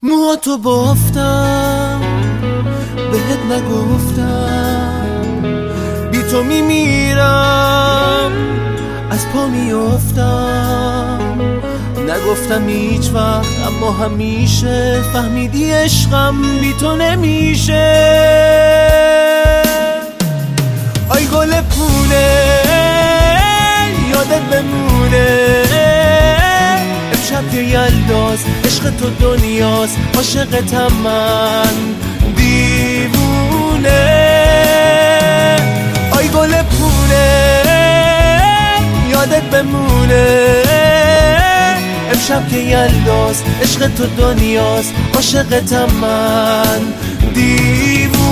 موهاتو بافتم بهت نگفتم، بی تو میمیرم از پا میافتم. نگفتم هیچ وقت اما همیشه فهمیدی عشقم بی تو نمیشه. آی گل پونه یادت بمونه، امشب که یلداست عشق تو دنیاست، عاشقتم من دیوونه. آی گل پونه یادت بمونه، امشب که یلداست عشق تو دنیاست، عاشقتم من دیوونه.